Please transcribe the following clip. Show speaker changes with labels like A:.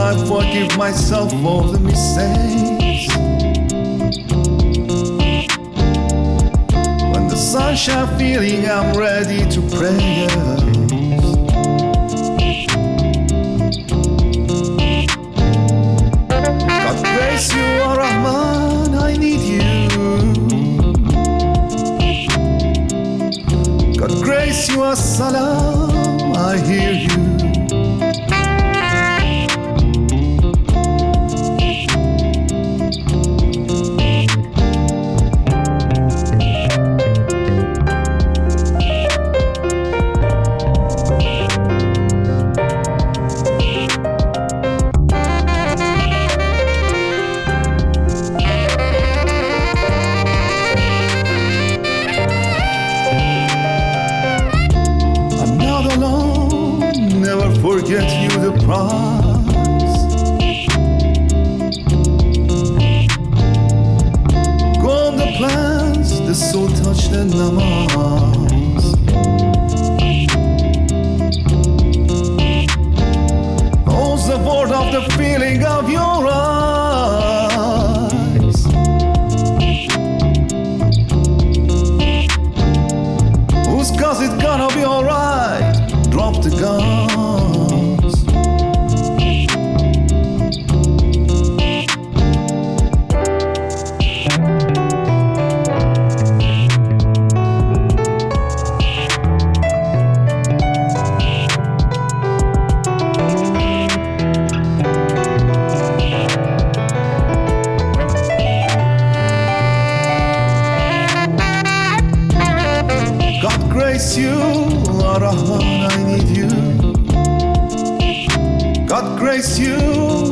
A: I forgive myself for the mistakes. When the sunshine feeling, I'm ready to pray. God grace you, Ar-Rahman, I need you. God grace you, As-Salam, I hear you. Never forget you the price. Go on the plans, the soul touched the namaz. Knows the word of the feeling of your eyes. Whose cause it gonna be alright? Drop the guns. God grace you, Ar-Rahman, I need you. God grace you,